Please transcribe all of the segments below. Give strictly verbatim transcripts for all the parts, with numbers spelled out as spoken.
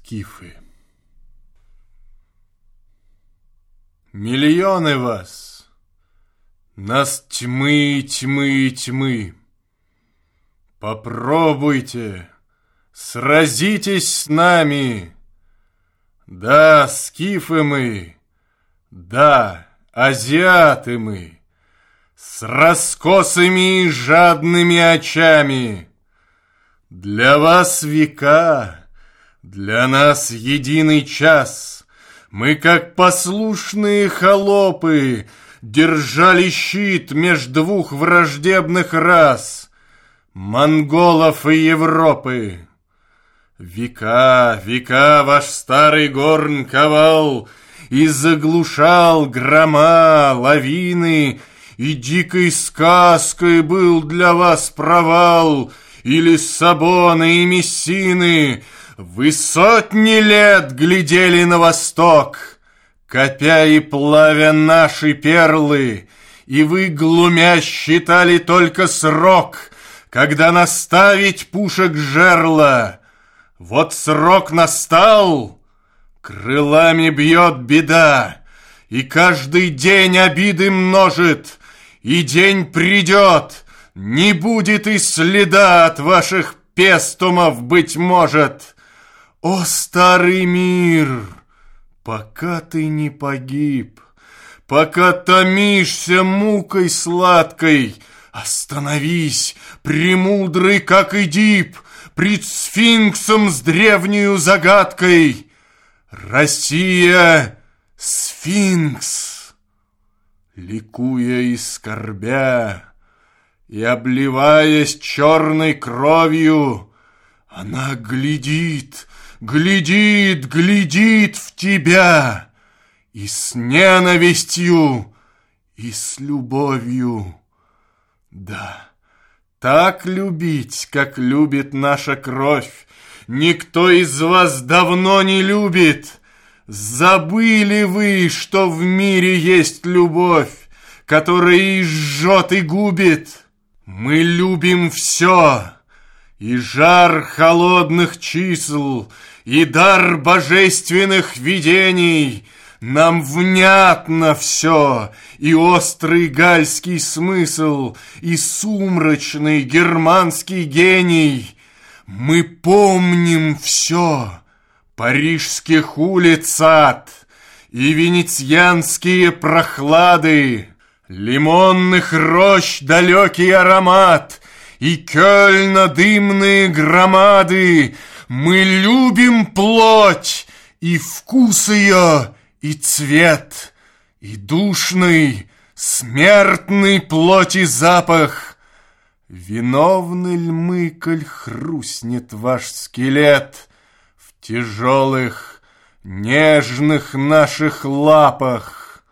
скифы. Миллионы вас, нас тьмы, тьмы, тьмы. Попробуйте, сразитесь с нами. Да, скифы мы, да, азиаты мы, с раскосыми и жадными очами. Для вас века, для нас единый час. Мы, как послушные холопы, держали щит меж двух враждебных рас — монголов и Европы. Века, века ваш старый горн ковал и заглушал грома, лавины, и дикой сказкой был для вас провал и Лиссабона, и Мессины. Вы сотни лет глядели на восток, копя и плавя наши перлы, и вы, глумя, считали только срок, когда наставить пушек жерла. Вот срок настал, крылами бьет беда, и каждый день обиды множит, и день придет, не будет и следа от ваших пестумов, быть может. О, старый мир, пока ты не погиб, пока томишься мукой сладкой, остановись, премудрый, как Эдип, пред сфинксом с древнею загадкой. Россия — сфинкс. Ликуя и скорбя, и обливаясь черной кровью, она глядит, глядит, глядит в тебя, и с ненавистью, и с любовью. Да, так любить, как любит наша кровь, никто из вас давно не любит. Забыли вы, что в мире есть любовь, которая и жжет, и губит? Мы любим все, и жар холодных чисел, и дар божественных видений. Нам внятно все, и острый гальский смысл, и сумрачный германский гений. Мы помним все, парижских улиц ад, и венецианские прохлады, лимонных рощ далекий аромат, и Кёльна дымные громады. Мы любим плоть, и вкус ее, и цвет, и душный, смертный плоти запах. Виновны ль мы, коль хрустнет ваш скелет в тяжелых, нежных наших лапах?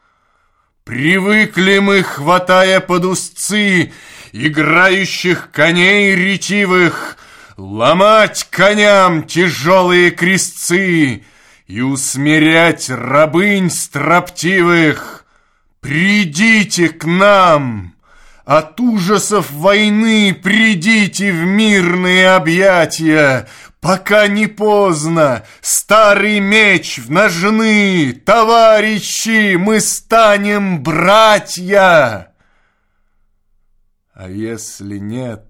Привыкли мы, хватая под узцы играющих коней ретивых, ломать коням тяжелые крестцы и усмирять рабынь строптивых. Придите к нам, от ужасов войны придите в мирные объятия, пока не поздно. Старый меч в ножны, товарищи, мы станем братья. А если нет,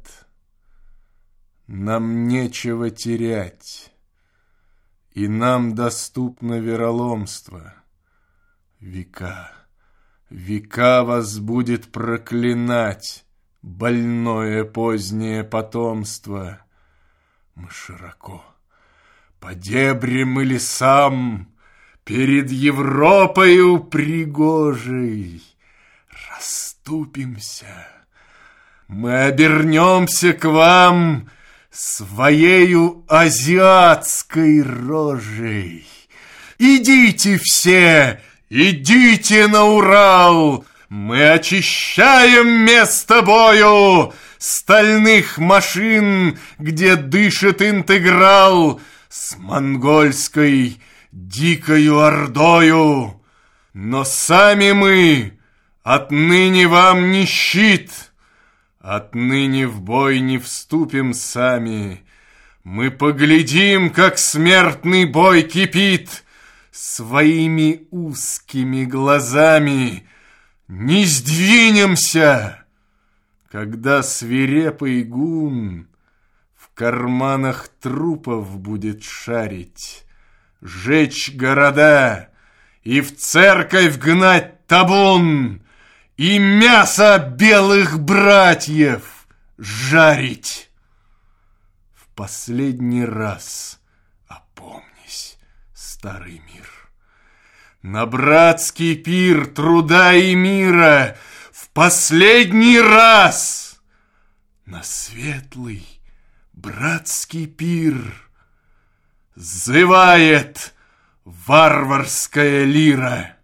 нам нечего терять, и нам доступно вероломство. Века, века вас будет проклинать больное позднее потомство. Мы широко, по дебрям и лесам, перед Европою пригожей расступимся. Мы обернемся к вам своею азиатской рожей. Идите все, идите на Урал, мы очищаем место бою стальных машин, где дышит интеграл, с монгольской дикою ордою. Но сами мы отныне вам не щит, отныне в бой не вступим сами. Мы поглядим, как смертный бой кипит, своими узкими глазами не сдвинемся, когда свирепый гун в карманах трупов будет шарить, жечь города и в церковь гнать табун, и мясо белых братьев жарить. В последний раз опомнись, старый мир, на братский пир труда и мира, в последний раз на светлый братский пир зывает варварская лира.